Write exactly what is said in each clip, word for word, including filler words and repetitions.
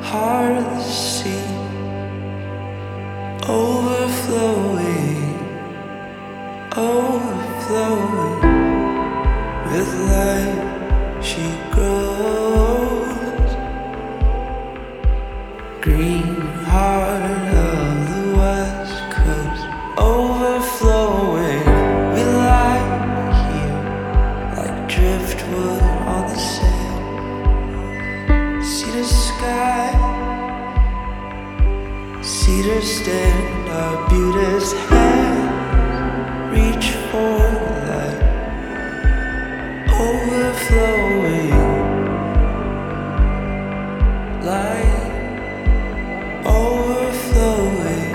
heart of the sea, overflowing, overflowing. With life she grows. Green heart of the west coast, overflowing. We lie here like driftwood on the sand. See the sky, cedar stand, our beauty's hand. Reach for the light, overflowing. Light, overflowing.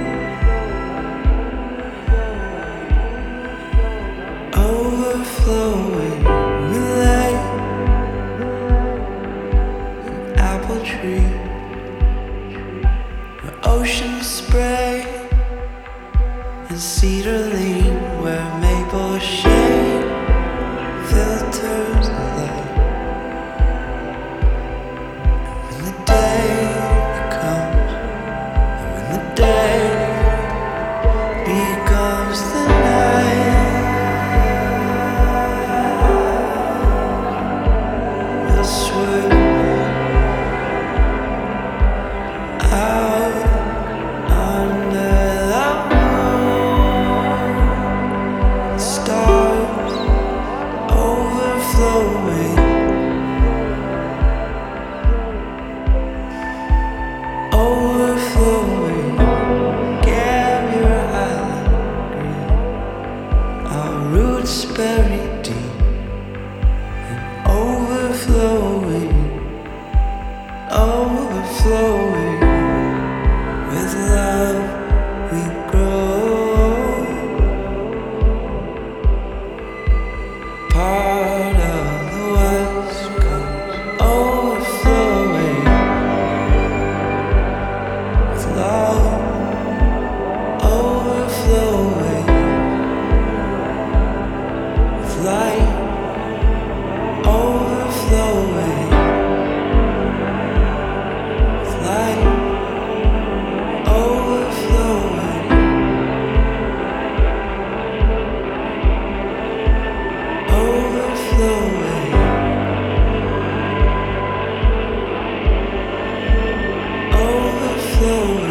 Overflowing. We lay an apple tree where oceans spray and cedar lean, where maple shade filters the light. When the day comes, and when the day becomes the night, we'll swim out under the moon. Stars overflowing, overflowing. Gambier Island green, our roots buried deep and overflowing, overflowing. With love we grow. Part of the west coast, overflowing. With love, overflowing. With light, overflowing. With light, overflowing. Overflowing. Overflowing.